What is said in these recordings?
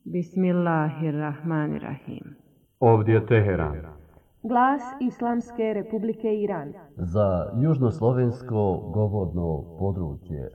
Bismillahirrahmanirrahim. Ovdje je Teheran. Glas Islamske Republike Iran. Za južnoslovensko govorno područje.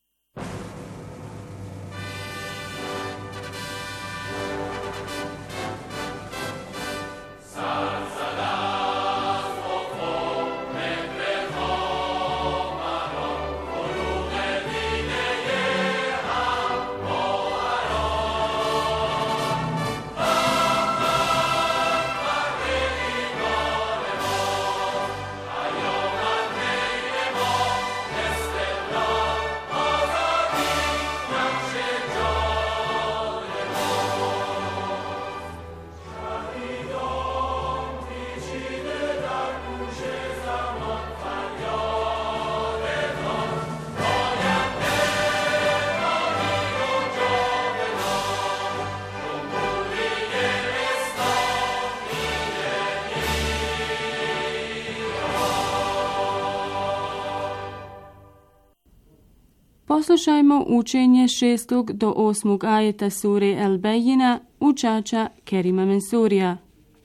Poslušajmo učenje 6. do 8. ajeta sure El-Bejina učača Kerima Mensurija.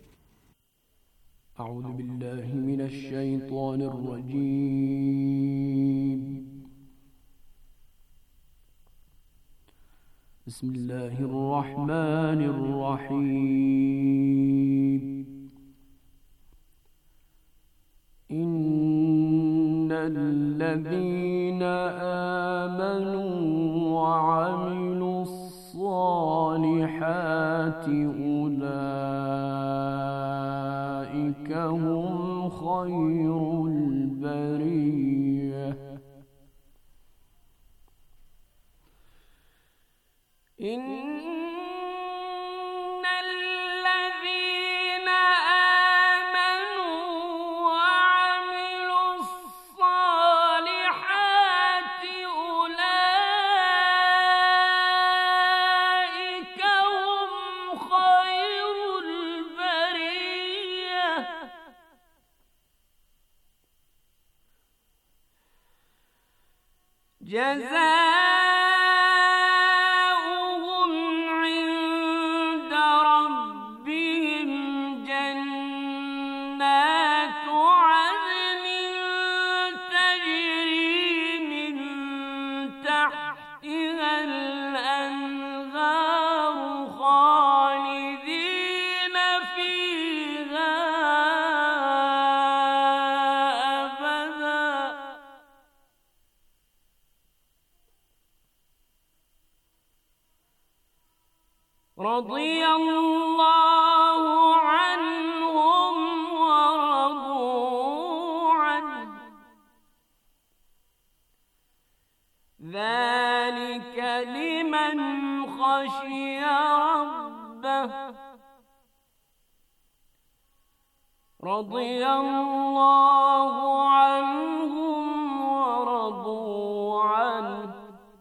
A'udhu billahi minash shaitanir rajim. Bismillahirrahmanirrahim. الذين آمنوا وعملوا الصالحات أولئك هم خير البرية جزاؤهم عند ربهم جنات عدن تجري من تحتها الأنهار خالدين فيها أبدا رضي الله عنهم ورضوا عنه ذلك لمن خشي ربه رضي الله عنهم ورضوا عنه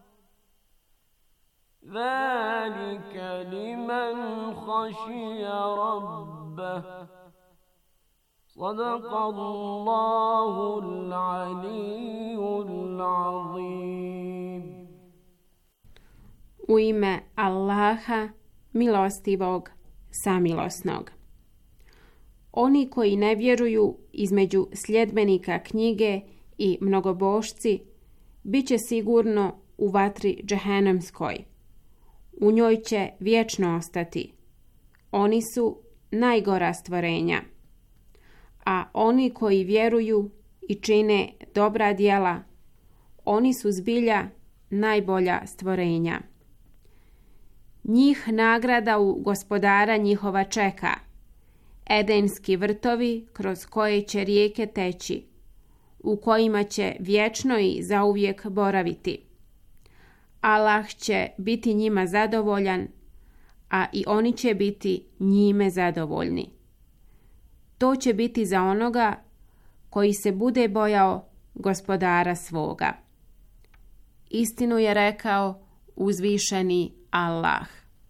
ذلك لمن خشي ربه صدق الله العلي العظيم. U ime Allaha, milostivog, samilosnog. Oni koji ne vjeruju između sljedbenika knjige i mnogobošci, bit će sigurno u vatri džehennemskoj. U njoj će vječno ostati. Oni su najgora stvorenja. A oni koji vjeruju i čine dobra djela, oni su zbilja najbolja stvorenja. Njih nagrada u Gospodara njihova čeka, edenski vrtovi kroz koje će rijeke teći, u kojima će vječno i zauvijek boraviti. Allah će biti njima zadovoljan, a i oni će biti njime zadovoljni. To će biti za onoga koji se bude bojao Gospodara svoga. Istinu je rekao uzvišeni Allah.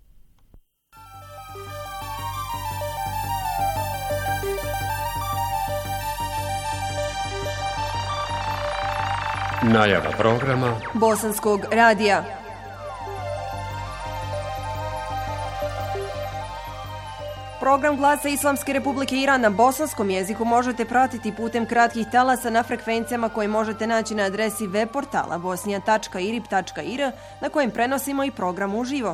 Najava programa Bosanskog radija. Program Glasa Islamske Republike Iran na bosanskom jeziku možete pratiti putem kratkih talasa na frekvencijama koje možete naći na adresi web portala bosnija.irib.ir na kojem prenosimo i program uživo.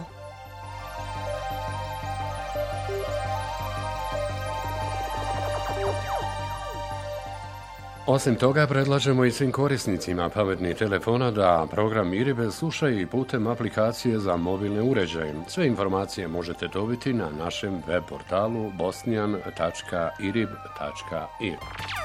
Osim toga, predlažemo i svim korisnicima pametnih telefona da program IRIB slušaju i putem aplikacije za mobilne uređaje. Sve informacije možete dobiti na našem web portalu bosnian.irib.ir.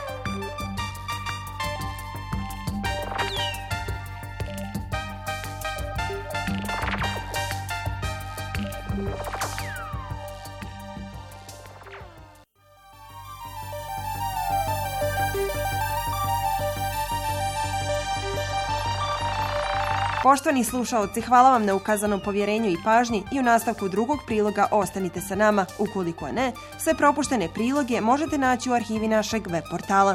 Poštovani slušaoci, hvala vam na ukazanom povjerenju i pažnji i u nastavku drugog priloga ostanite sa nama. Ukoliko ne, sve propuštene priloge možete naći u arhivi našeg web portala.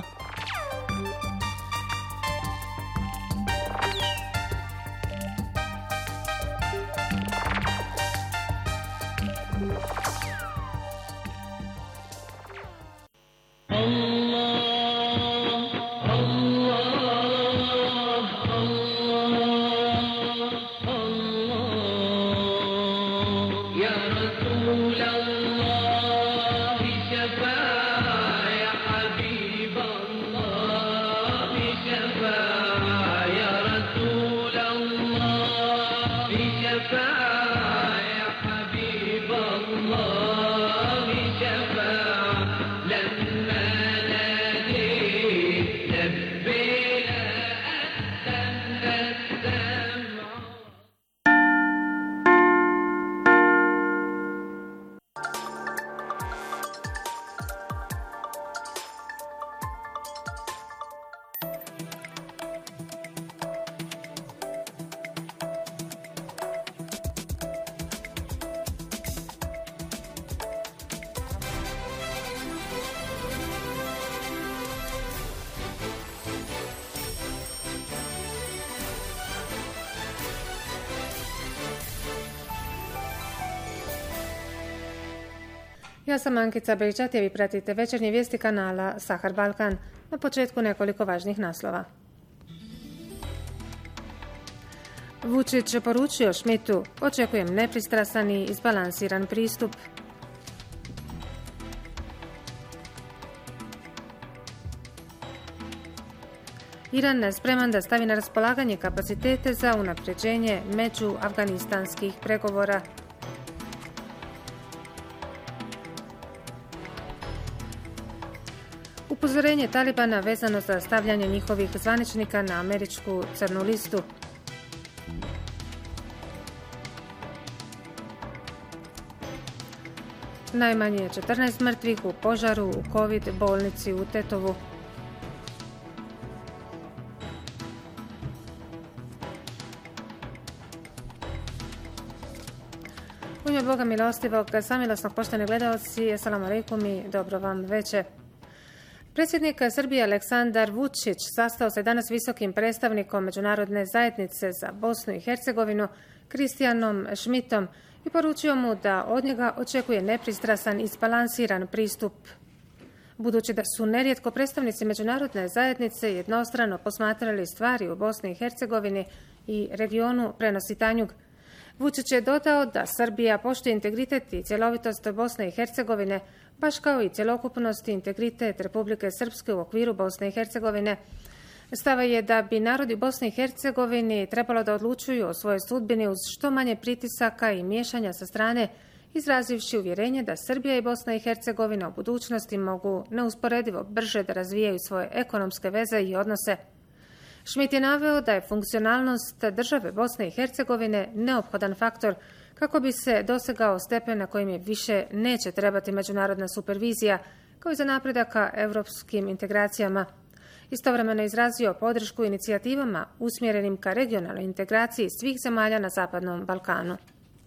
Ja sam Ankica Bejčat i vi pratite večernje vijesti kanala Sahar Balkan. Na početku nekoliko važnih naslova. Vučić poručio Šmitu, očekujem nepristrasan i izbalansiran pristup. Iran je spreman da stavi na raspolaganje kapacitete za unapređenje međuafganistanskih pregovora. Upozorenje Talibana vezano za stavljanje njihovih zvaničnika na američku crnu listu. Najmanje 14 mrtvih u požaru u COVID bolnici u Tetovu. U ime Boga milostivog, samilosnog, poštovani gledaoci, assalamu alaikum i dobro vam veče. Predsjednik Srbije Aleksandar Vučić sastao se danas visokim predstavnikom Međunarodne zajednice za Bosnu i Hercegovinu Kristijanom Šmitom i poručio mu da od njega očekuje nepristrasan i izbalansiran pristup. Budući da su nerijetko predstavnici Međunarodne zajednice jednostrano posmatrali stvari u Bosni i Hercegovini i regionu, prenosi Tanjug. Vučić je dodao da Srbija poštuje integritet i cjelovitost Bosne i Hercegovine, baš kao i cjelokupnost i integritet Republike Srpske u okviru Bosne i Hercegovine. Stava je da bi narodi u Bosni i Hercegovini trebalo da odlučuju o svojoj sudbini uz što manje pritisaka i miješanja sa strane, izrazivši uvjerenje da Srbija i Bosna i Hercegovina u budućnosti mogu neusporedivo brže da razvijaju svoje ekonomske veze i odnose. Šmit je naveo da je funkcionalnost države Bosne i Hercegovine neophodan faktor kako bi se dosegao stepen na kojim je više neće trebati međunarodna supervizija, kao i za napredak ka europskim integracijama. Istovremeno je izrazio podršku inicijativama usmjerenim ka regionalnoj integraciji svih zemalja na Zapadnom Balkanu.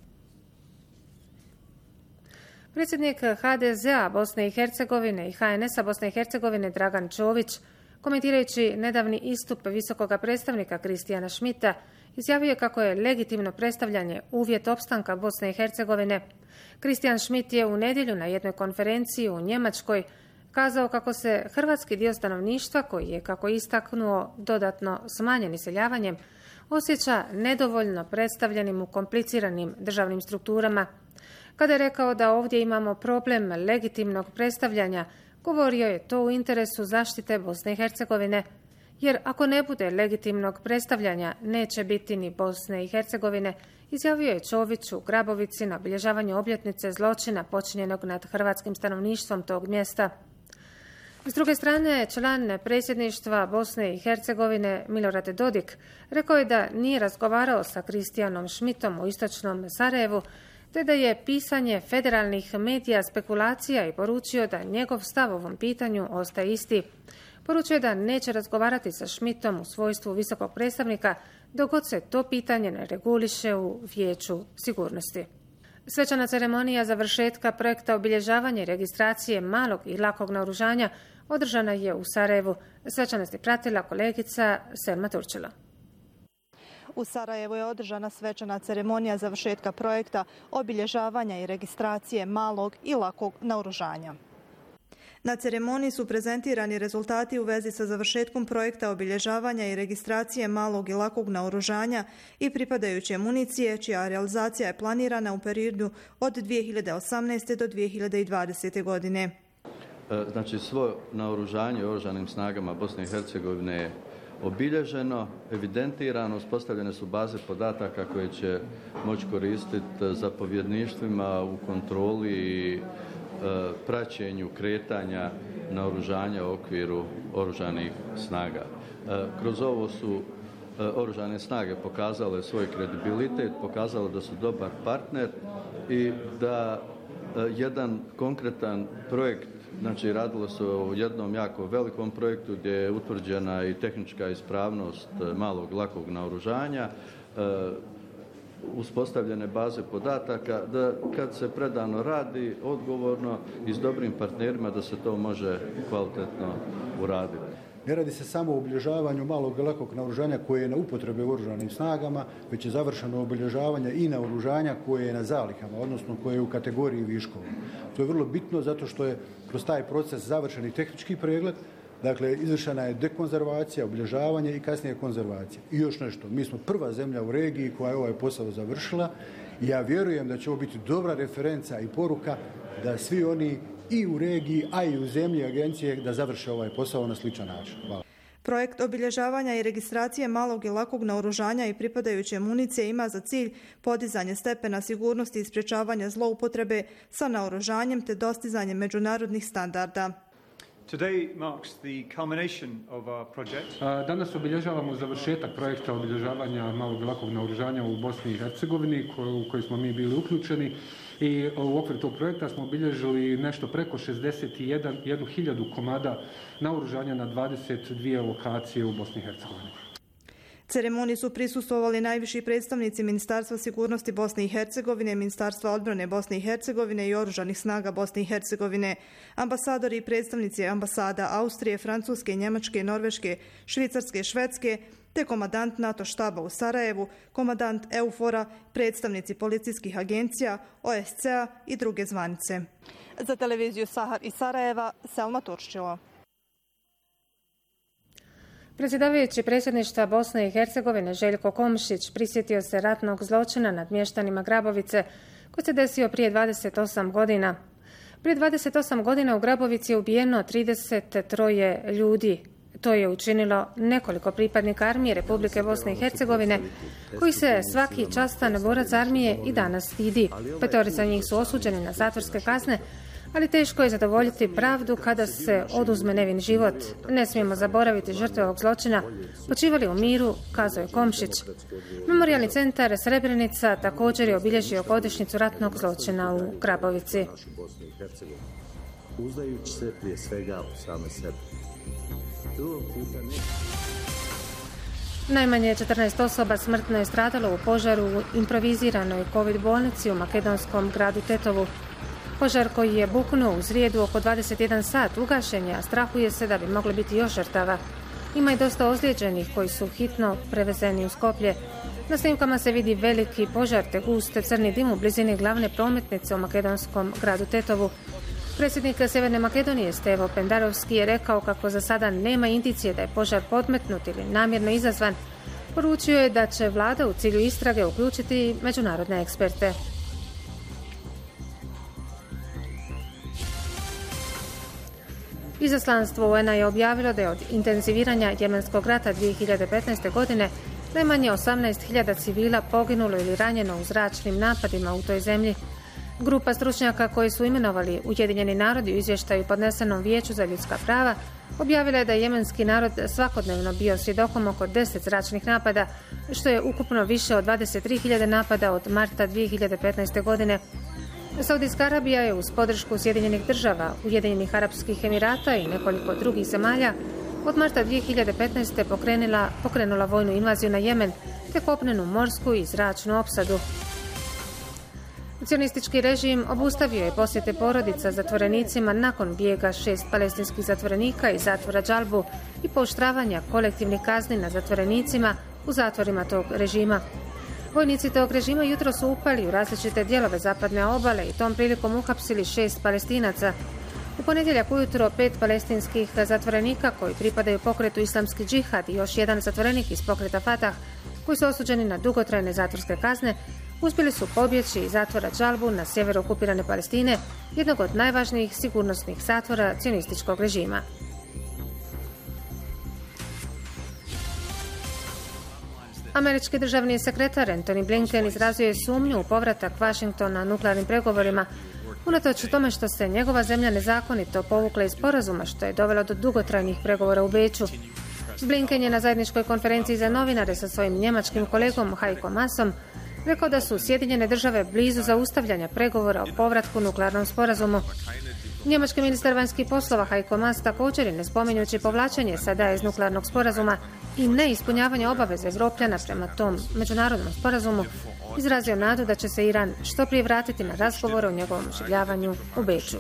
Predsjednik HDZ-a Bosne i Hercegovine i HNS-a Bosne i Hercegovine Dragan Čović, komentirajući nedavni istup visokoga predstavnika Kristijana Šmita, izjavio kako je legitimno predstavljanje uvjet opstanka Bosne i Hercegovine, Christian Schmidt je u nedjelju na jednoj konferenciji u Njemačkoj kazao kako se hrvatski dio stanovništva, koji je, kako je istaknuo, dodatno smanjen iseljavanjem, osjeća nedovoljno predstavljenim u kompliciranim državnim strukturama. Kada je rekao da ovdje imamo problem legitimnog predstavljanja, govorio je to u interesu zaštite Bosne i Hercegovine, jer ako ne bude legitimnog predstavljanja, neće biti ni Bosne i Hercegovine, izjavio je Čović u Grabovici na obilježavanju obljetnice zločina počinjenog nad hrvatskim stanovništvom tog mjesta. S druge strane, član predsjedništva Bosne i Hercegovine Milorad Dodik rekao je da nije razgovarao sa Christianom Schmidtom u istočnom Sarajevu, te da je pisanje federalnih medija spekulacija i poručio da njegov stav o ovom pitanju ostaje isti. Poručio je da neće razgovarati sa Schmidtom u svojstvu visokog predstavnika dok god se to pitanje ne reguliše u Vijeću sigurnosti. Svečana ceremonija završetka projekta obilježavanja i registracije malog i lakog naoružanja održana je u Sarajevu. Svečanost je pratila kolegica Selma Turčila. U Sarajevu je održana svečana ceremonija završetka projekta obilježavanja i registracije malog i lakog naoružanja. Na ceremoniji su prezentirani rezultati u vezi sa završetkom projekta obilježavanja i registracije malog i lakog naoružanja i pripadajuće municije, čija realizacija je planirana u periodu od 2018. do 2020. godine. Znači, svo naoružanje u oružanim snagama Bosne i Hercegovine je obilježeno, evidentirano, uspostavljene su baze podataka koje će moći koristiti zapovjedništvima u kontroli i praćenju kretanja naoružanja u okviru oružanih snaga. Kroz ovo su oružane snage pokazale svoj kredibilitet, pokazale da su dobar partner i da jedan konkretan projekt, znači radilo se o jednom jako velikom projektu gdje je utvrđena i tehnička ispravnost malog lakog naoružanja, uspostavljene baze podataka, da kad se predano radi odgovorno i s dobrim partnerima da se to može kvalitetno uraditi. Ne radi se samo o obilježavanju malog i lakog naoružanja koje je na upotrebe u oružanim snagama, već je završeno obilježavanje i naoružanja koje je na zalihama, odnosno koje je u kategoriji viškova. To je vrlo bitno zato što je kroz taj proces završen i tehnički pregled. Dakle, izvršena je dekonzervacija, obilježavanje i kasnije konzervacija. I još nešto, mi smo prva zemlja u regiji koja je ovaj posao završila i ja vjerujem da će ovo biti dobra referenca i poruka da svi oni i u regiji, a i u zemlji agencije da završe ovaj posao na sličan način. Hvala. Projekt obilježavanja i registracije malog i lakog naoružanja i pripadajuće municije ima za cilj podizanje stepena sigurnosti i sprječavanja zloupotrebe sa naoružanjem te dostizanje međunarodnih standarda. Danas obilježavamo završetak projekta obilježavanja malog i lakog naoružanja u Bosni i Hercegovini u koji smo mi bili uključeni i u okviru tog projekta smo obilježili nešto preko 61.000 komada naoružanja na 22 lokacije u Bosni i Hercegovini. Ceremoniji su prisustvovali najviši predstavnici Ministarstva sigurnosti Bosne i Hercegovine, Ministarstva odbrane Bosne i Hercegovine i Oružanih snaga Bosne i Hercegovine, ambasadori i predstavnici ambasada Austrije, Francuske, Njemačke, Norveške, Švicarske, Švedske, te komandant NATO štaba u Sarajevu, komandant EUFOR-a, predstavnici policijskih agencija, OSCE-a i druge zvanice. Za televiziju Sahar iz Sarajeva, Selma Turčilo. Predsjedavajući predsjedništva Bosne i Hercegovine Željko Komšić prisjetio se ratnog zločina nad mještanima Grabovice koji se desio prije 28 godina. Prije 28 godina u Grabovici je ubijeno 33 ljudi. To je učinilo nekoliko pripadnika armije Republike Bosne i Hercegovine koji se svaki častan borac armije i danas stidi. 5 njih su osuđeni na zatvorske kazne, ali teško je zadovoljiti pravdu kada se oduzme nevin život. Ne smijemo zaboraviti žrtve ovog zločina, počivali u miru, kazao je Komšić. Memorijalni centar Srebrenica također je obilježio godišnjicu ratnog zločina u Grabovici. Uzdajući se prije svega u same sebe. Najmanje 14 osoba smrtno je stradalo u požaru u improviziranoj COVID bolnici u makedonskom gradu Tetovu. Požar koji je buknuo u srijedu oko 21 sat ugašen je, a strahuje se da bi moglo biti još žrtava. Ima i dosta ozlijeđenih koji su hitno prevezeni u Skoplje. Na snimkama se vidi veliki požar te gust crni dim u blizini glavne prometnice u makedonskom gradu Tetovu. Predsjednik Sjeverne Makedonije Stevo Pendarovski je rekao kako za sada nema indicije da je požar podmetnut ili namjerno izazvan. Poručio je da će vlada u cilju istrage uključiti međunarodne eksperte. Izaslanstvo UN-a je objavilo da je od intenziviranja jemenskog rata 2015. godine najmanje 18.000 civila poginulo ili ranjeno u zračnim napadima u toj zemlji. Grupa stručnjaka koji su imenovali Ujedinjeni narodi u izvještaju podnesenom Vijeću za ljudska prava objavila je da je jemenski narod svakodnevno bio svjedokom oko 10 zračnih napada, što je ukupno više od 23.000 napada od marta 2015. godine. Saudijska Arabija je uz podršku Sjedinjenih država, Ujedinjenih Arapskih Emirata i nekoliko drugih zemalja od marta 2015. pokrenula vojnu invaziju na Jemen te kopnenu morsku i zračnu opsadu. Cionistički režim obustavio je posjete porodica zatvorenicima nakon bijega 6 palestinskih zatvorenika iz zatvora Džalbu i pooštravanja kolektivnih kazni na zatvorenicima u zatvorima tog režima. Vojnici tog režima jutro su upali u različite dijelove zapadne obale i tom prilikom uhapsili 6 Palestinaca. U ponedjeljak ujutro 5 palestinskih zatvorenika koji pripadaju pokretu Islamski džihad i još jedan zatvorenik iz pokreta Fatah koji su osuđeni na dugotrajne zatvorske kazne uspjeli su pobjeći iz zatvora Džalbu na sjeveru okupirane Palestine, jednog od najvažnijih sigurnosnih zatvora cionističkog režima. Američki državni sekretar Antony Blinken izrazio je sumnju u povratak Washingtona nuklearnim pregovorima, unatoč tome što se njegova zemlja nezakonito povukla iz sporazuma što je dovelo do dugotrajnih pregovora u Beču. Blinken je na zajedničkoj konferenciji za novinare sa svojim njemačkim kolegom Heiko Maasom rekao da su Sjedinjene države blizu zaustavljanja pregovora o povratku nuklearnom sporazumu. Njemački ministar vanjskih poslova Heiko Maas također je, ne spominjući povlačenje SAD-a iz nuklearnog sporazuma i neispunjavanje obaveze Evropljana prema tom međunarodnom sporazumu, izrazio nadu da će se Iran što prije vratiti na razgovore o njegovom oživljavanju u Beču.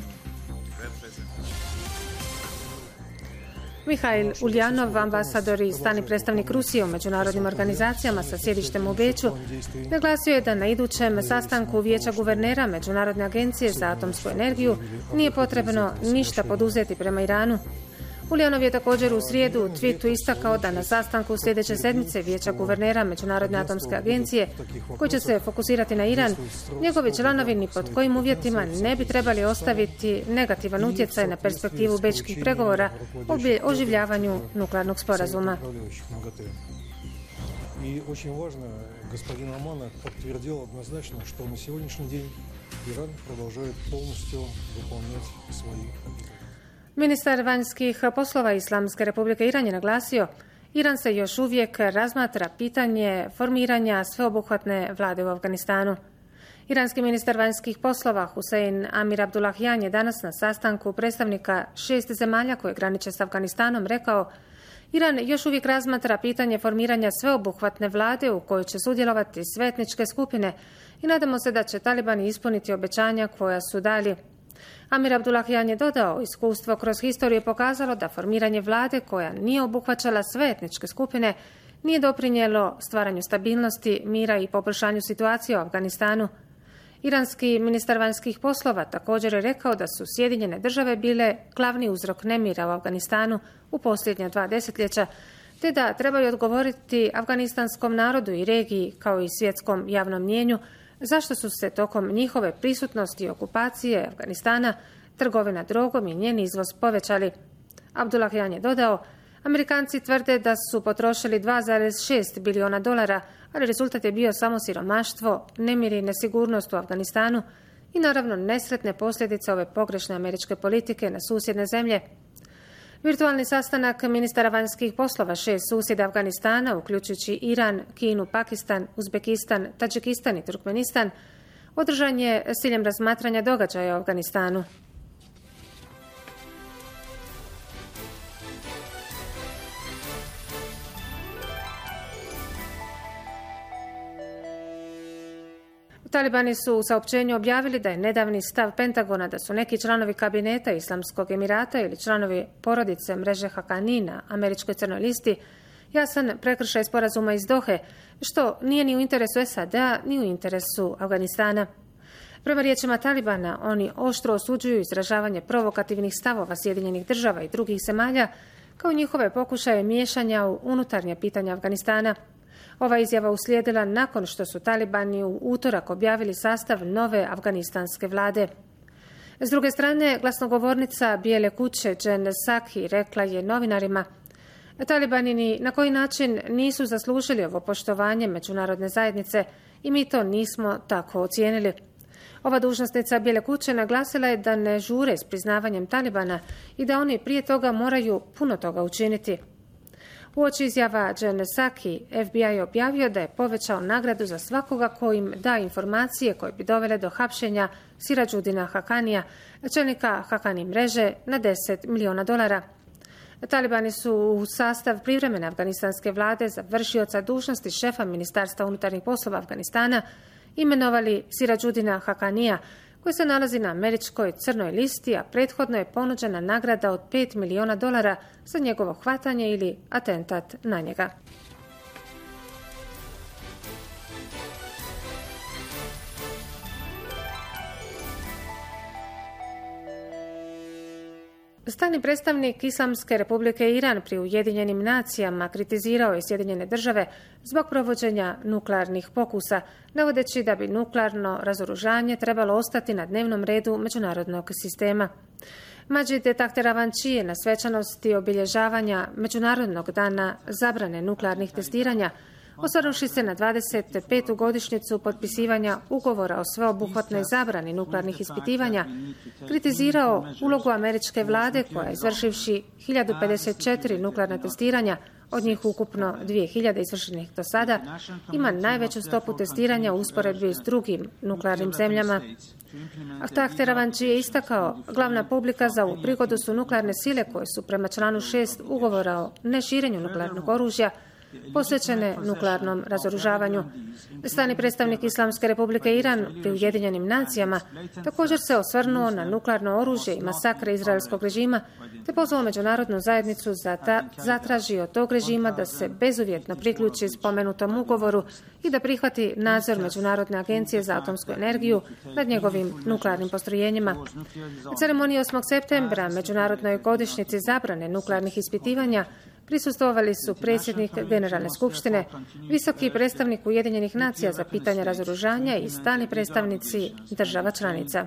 Mihail Uljanov, ambasador i stalni predstavnik Rusije u međunarodnim organizacijama sa sjedištem u Beču, naglasio je da na idućem sastanku Vijeća guvernera Međunarodne agencije za atomsku energiju nije potrebno ništa poduzeti prema Iranu. Uljanov je također u srijedu u tweetu istakao da na sastanku sljedeće sedmice Vijeća guvernera Međunarodne atomske agencije, koji će se fokusirati na Iran, njegovi članovi ni pod kojim uvjetima ne bi trebali ostaviti negativan utjecaj na perspektivu bečkih pregovora o oživljavanju nuklearnog sporazuma. И очень важно, господин Аманов подтвердил однозначно, что на сегодняшний день Иран продолжает полностью выполнять свои обязательства. Ministar vanjskih poslova Islamske republike Iran je naglasio, Iran se još uvijek razmatra pitanje formiranja sveobuhvatne vlade u Afganistanu. Iranski ministar vanjskih poslova Hussein Amir Abdullahian je danas na sastanku predstavnika 6 zemalja koje graniče s Afganistanom rekao, Iran još uvijek razmatra pitanje formiranja sveobuhvatne vlade u kojoj će sudjelovati sve etničke skupine i nadamo se da će talibani ispuniti obećanja koja su dali. Amir Abdullahian je dodao, iskustvo kroz historiju je pokazalo da formiranje vlade koja nije obuhvaćala sve etničke skupine nije doprinijelo stvaranju stabilnosti, mira i poboljšanju situacije u Afganistanu. Iranski ministar vanjskih poslova također je rekao da su Sjedinjene države bile glavni uzrok nemira u Afganistanu u posljednja 2 desetljeća, te da trebaju odgovoriti afganistanskom narodu i regiji kao i svjetskom javnom mnijenju zašto su se tokom njihove prisutnosti i okupacije Afganistana trgovina drogom i njen izvoz povećali. Abdullahian je dodao, Amerikanci tvrde da su potrošili $2,6 biliona, ali rezultat je bio samo siromaštvo, nemir i nesigurnost u Afganistanu i naravno nesretne posljedice ove pogrešne američke politike na susjedne zemlje. Virtualni sastanak ministara vanjskih poslova 6 susjeda Afganistana, uključujući Iran, Kinu, Pakistan, Uzbekistan, Tadžikistan i Turkmenistan, održan je s ciljem razmatranja događaja u Afganistanu. Talibani su u saopćenju objavili da je nedavni stav Pentagona da su neki članovi kabineta Islamskog Emirata ili članovi porodice mreže Haqqani na američkoj crnoj listi jasan prekršaj sporazuma iz Dohe, što nije ni u interesu SAD-a, ni u interesu Afganistana. Prema riječima Talibana, oni oštro osuđuju izražavanje provokativnih stavova Sjedinjenih država i drugih zemalja, kao njihove pokušaje miješanja u unutarnje pitanja Afganistana. Ova izjava uslijedila nakon što su Talibani u utorak objavili sastav nove afganistanske vlade. S druge strane, glasnogovornica Bijele kuće Jen Psaki rekla je novinarima: Talibani ni na koji način nisu zaslužili ovo poštovanje međunarodne zajednice i mi to nismo tako ocijenili. Ova dužnosnica Bijele kuće naglasila je da ne žure s priznavanjem Talibana i da oni prije toga moraju puno toga učiniti. Uoči izjava Jen Psaki, FBI je objavio da je povećao nagradu za svakoga ko im da informacije koje bi dovele do hapšenja Sirađudina Hakanija, čelnika Hakani mreže, na $10 miliona. Talibani su u sastav privremene afganistanske vlade za vršioca dužnosti šefa Ministarstva unutarnjih poslova Afganistana imenovali Sirađudina Hakanija, koji se nalazi na američkoj crnoj listi, a prethodno je ponuđena nagrada od $5 miliona za njegovo hvatanje ili atentat na njega. Stalni predstavnik Islamske republike Iran pri Ujedinjenim nacijama kritizirao je Sjedinjene države zbog provođenja nuklearnih pokusa, navodeći da bi nuklearno razoružanje trebalo ostati na dnevnom redu međunarodnog sistema. Majid Tahteravanči je na svečanosti obilježavanja Međunarodnog dana zabrane nuklearnih testiranja, osvrnuvši se na 25. godišnjicu potpisivanja ugovora o sveobuhvatnoj zabrani nuklearnih ispitivanja, kritizirao ulogu američke vlade koja, izvršivši 1054 nuklearna testiranja, od njih ukupno 2000 izvršenih do sada, ima najveću stopu testiranja u usporedbi s drugim nuklearnim zemljama. Tahteravanči je istakao: glavna publika za ovu prigodu su nuklearne sile koje su prema članu 6 ugovora o neširenju nuklearnog oružja posvećene nuklearnom razoružavanju. Stalni predstavnik Islamske republike Iran pri Ujedinjenim nacijama također se osvrnuo na nuklearno oružje i masakre izraelskog režima, te pozvao međunarodnu zajednicu zatraži od tog režima da se bezuvjetno priključi spomenutom ugovoru i da prihvati nadzor Međunarodne agencije za atomsku energiju nad njegovim nuklearnim postrojenjima. Ceremoniji 8. septembra, međunarodnoj godišnjici zabrane nuklearnih ispitivanja, prisustvovali su predsjednik Generalne skupštine, visoki predstavnik Ujedinjenih nacija za pitanja razoružanja i stalni predstavnici država članica.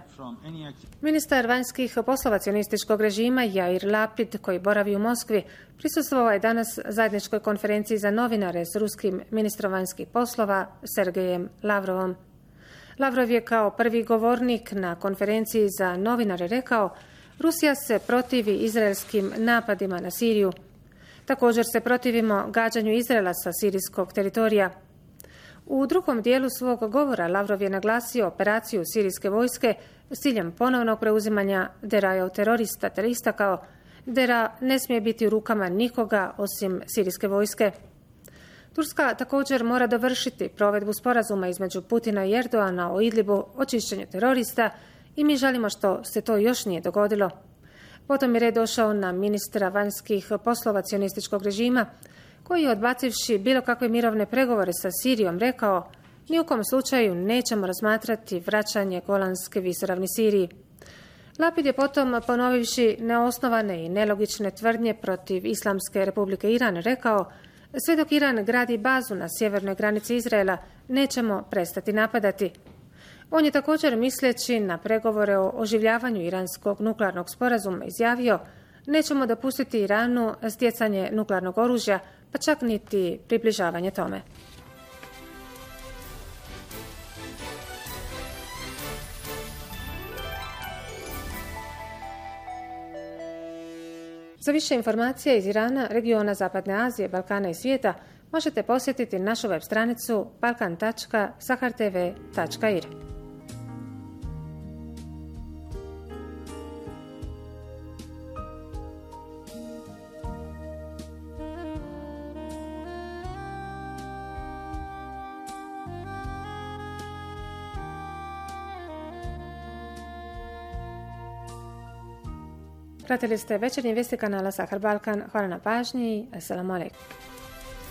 Ministar vanjskih poslova cionističkog režima Yair Lapid, koji boravi u Moskvi, prisustvovao je danas zajedničkoj konferenciji za novinare s ruskim ministrom vanjskih poslova Sergejem Lavrovom. Lavrov je kao prvi govornik na konferenciji za novinare rekao: Rusija se protivi izraelskim napadima na Siriju. Također se protivimo gađanju Izraela sa sirijskog teritorija. U drugom dijelu svog govora Lavrov je naglasio operaciju sirijske vojske s ciljem ponovnog preuzimanja Deraja od terorista, te istakao: Dera ne smije biti u rukama nikoga osim sirijske vojske. Turska također mora dovršiti provedbu sporazuma između Putina i Erdoana o Idlibu, očišćenju terorista, i mi žalimo što se to još nije dogodilo. Potom je red došao na ministra vanjskih poslova cionističkog režima, koji je, odbacivši bilo kakve mirovne pregovore sa Sirijom, rekao: ni u kom slučaju nećemo razmatrati vraćanje Golanske visoravni Siriji. Lapid je potom, ponovivši neosnovane i nelogične tvrdnje protiv Islamske republike Iran, rekao: sve dok Iran gradi bazu na sjevernoj granici Izraela, nećemo prestati napadati. On je također, misleći na pregovore o oživljavanju iranskog nuklearnog sporazuma, izjavio: nećemo dopustiti Iranu stjecanje nuklearnog oružja, pa čak niti približavanje tome. Za više informacija iz Irana, regiona Zapadne Azije, Balkana i svijeta možete posjetiti našu web stranicu balkan.sahartv.ir. Pratili ste večernje vijesti kanala Sahar Balkan. Hvala na pažnji. Assalamu alaikum.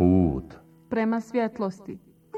Put prema svjetlosti.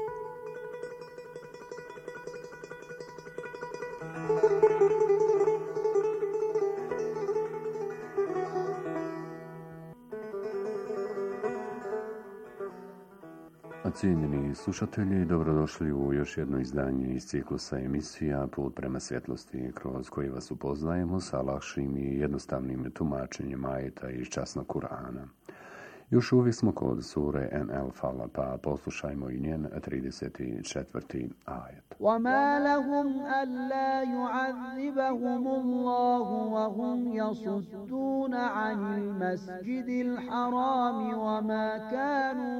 Cijenjeni slušatelji, dobrodošli u još jedno izdanje iz ciklusa emisija Put prema svjetlosti, kroz koji vas upoznajemo sa lakšim i jednostavnim tumačenjem ajeta iz časnog Kur'ana. Još uvijek smo kod sure An-Anfal, pa poslušajmo i njen 34. ajet. وَمَا لَهُمْ أَلَّا يُعَذِّبَهُمُ اللَّهُ وَهُمْ يَصُدُّونَ عَنِ الْمَسْجِدِ الْحَرَامِ وَمَا كَانُوا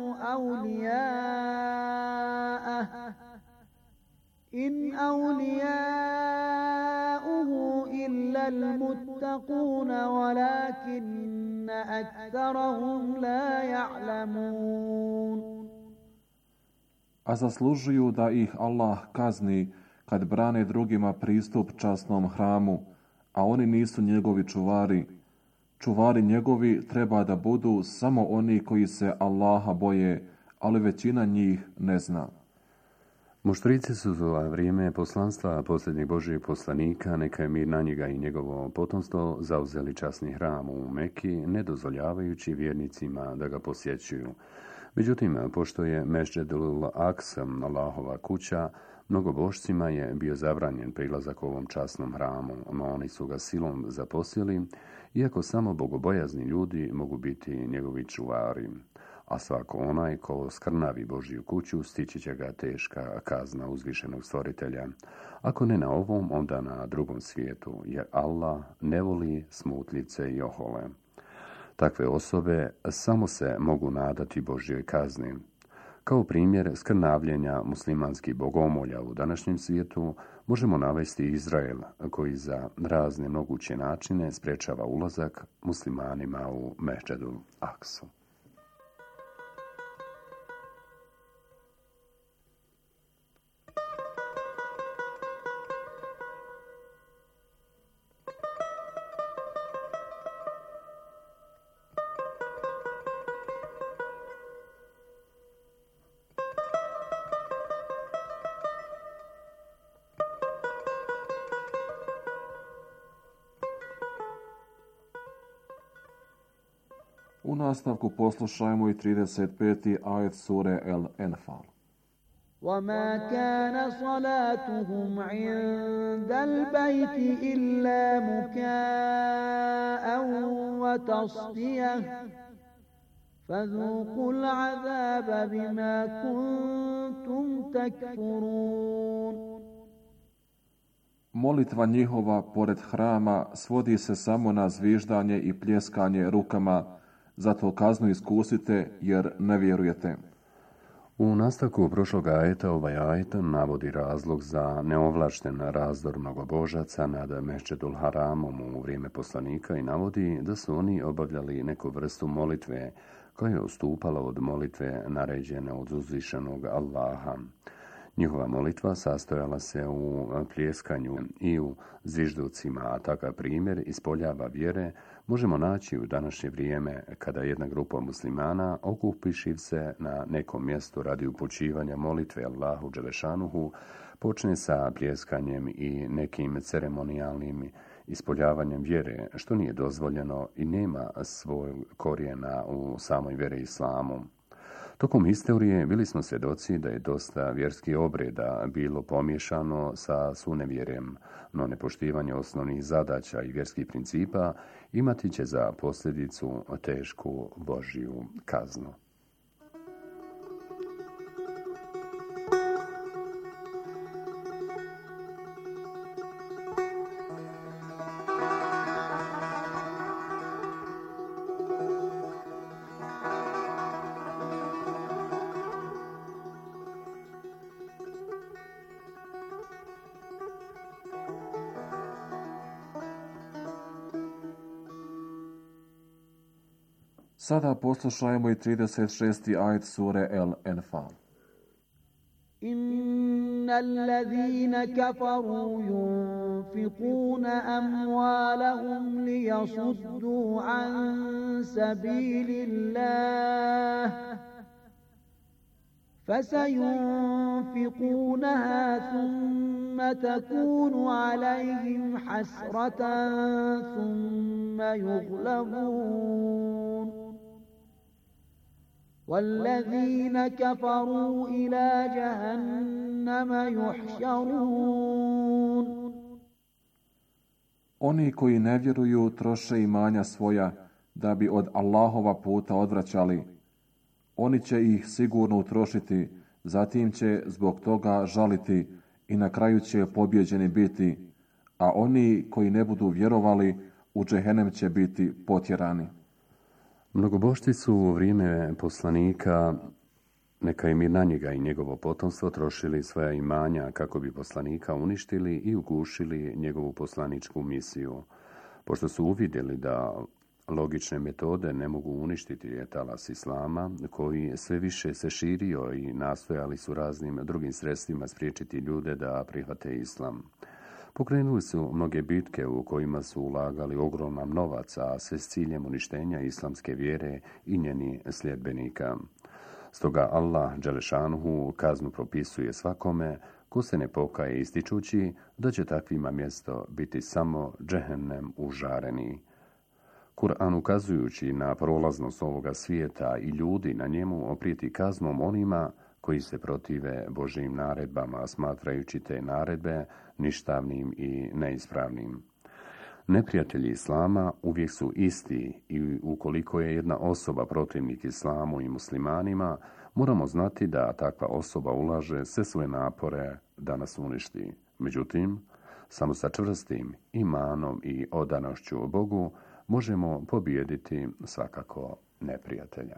أَوْلِيَاءَهُ إِنْ أَوْلِيَاؤُهُ إِلَّا الْمُتَّقُونَ وَلَكِنَّ أَكْثَرَهُمْ لَا يَعْلَمُونَ. A zaslužuju da ih Allah kazni kad brane drugima pristup časnom hramu, a oni nisu njegovi čuvari. Čuvari njegovi treba da budu samo oni koji se Allaha boje, ali većina njih ne zna. Muštrici su za vrijeme poslanstva posljednjeg Božijeg poslanika, neka je mir na njega i njegovo potomstvo, zauzeli časni hram u Meki, ne dozvoljavajući vjernicima da ga posjećuju. Međutim, pošto je Mesdžedul Aksa, Allahova kuća, mnogobošcima je bio zabranjen prilazak ovom časnom hramu, no oni su ga silom zaposjeli, iako samo bogobojazni ljudi mogu biti njegovi čuvari. A svako onaj ko skrnavi Božiju kuću, stići će ga teška kazna uzvišenog stvoritelja. Ako ne na ovom, onda na drugom svijetu, jer Allah ne voli smutljice i ohole. Takve osobe samo se mogu nadati Božjoj kazni. Kao primjer skrnavljenja muslimanskih bogomolja u današnjem svijetu možemo navesti Izrael, koji za razne moguće načine sprečava ulazak muslimanima u Mesdžedul Aksu. U nastavku poslušajmo i 35. ajet sure Al-Anfal. وَمَا كَانَ صَلَاتُهُمْ عِندَ الْبَيْتِ إِلَّا مُكَاءً وَتَصْدِيَةً فَذُوقُوا الْعَذَابَ بِمَا كُنتُمْ تَكْفُرُونَ. Molitva njihova pored hrama svodi se samo na zviždanje i pljeskanje rukama, zato kaznu iskusite jer ne vjerujete. U nastavku prošlog ajeta ovaj ajet navodi razlog za neovlašten razdor mnogobožaca nad Mesdžedul Haramom u vrijeme poslanika i navodi da su oni obavljali neku vrstu molitve koja je odstupala od molitve naređene od uzvišenog Allaha. Njihova molitva sastojala se u pljeskanju i u zvižducima, a takav primjer ispoljava vjere možemo naći u današnje vrijeme kada jedna grupa muslimana, okupišiv se na nekom mjestu radi upućivanja molitve Allahu Đelešanuhu, počne sa pljeskanjem i nekim ceremonijalnim ispoljavanjem vjere, što nije dozvoljeno i nema svoj korijena u samoj vjeri islamu. Tokom historije bili smo svjedoci da je dosta vjerskih obreda bilo pomiješano sa sunevjerjem, no nepoštivanje osnovnih zadaća i vjerskih principa imati će za posljedicu tešku Božju kaznu. Sada poslušajmo i 36. ajet sure Al-Anfal. إن الذين كفروا ينفقون أموالهم ليصدوا عن سبيل الله فسينفقونها ثم تكون عليهم حسرة ثم يغلبون والذين كفروا إلى جهنم يحشرون. Oni koji ne vjeruju troše imanja svoja da bi od Allahova puta odvraćali. Oni će ih sigurno utrošiti, zatim će zbog toga žaliti i na kraju će pobjeđeni biti, a oni koji ne budu vjerovali u džehennem će biti potjerani. Mnogobošci su u vrijeme poslanika, neka im na njega i njegovo potomstvo, trošili svoja imanja kako bi poslanika uništili i ugušili njegovu poslaničku misiju. Pošto su uvidjeli da logične metode ne mogu uništiti talas islama, koji sve više se širio i nastojali su raznim drugim sredstvima spriječiti ljude da prihvate islam. Pokrenuli su mnoge bitke u kojima su ulagali ogroman novac, a sve s ciljem uništenja islamske vjere i njenih sljedbenika. Stoga Allah dželešanuhu kaznu propisuje svakome ko se ne pokaje, ističući da će takvima mjesto biti samo džehennem užareni. Kur'an, ukazujući na prolaznost ovoga svijeta i ljudi na njemu, oprijeti kaznom onima koji se protive Božjim naredbama, smatrajući te naredbe ništavnim i neispravnim. Neprijatelji islama uvijek su isti i ukoliko je jedna osoba protivnik islamu i muslimanima, moramo znati da takva osoba ulaže sve svoje napore da nas uništi. Međutim, samo sa čvrstim imanom i odanošću Bogu možemo pobijediti svakako neprijatelja.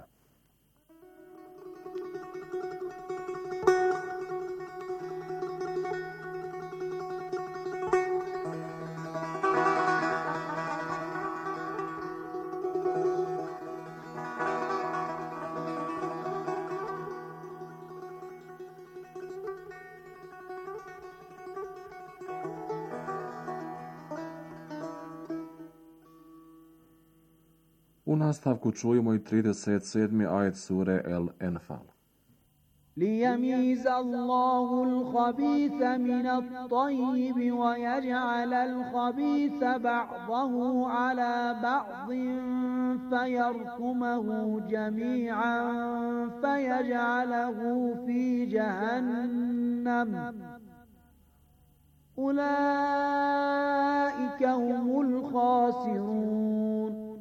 U nastavku čujemo i 37. ajet sure El-Enfal. ليميز الله الخبيث من الطيب ويجعل الخبيث بعضه على بعض فيركمه جميعا فيجعله في جهنم أولئك هم الخاسرون.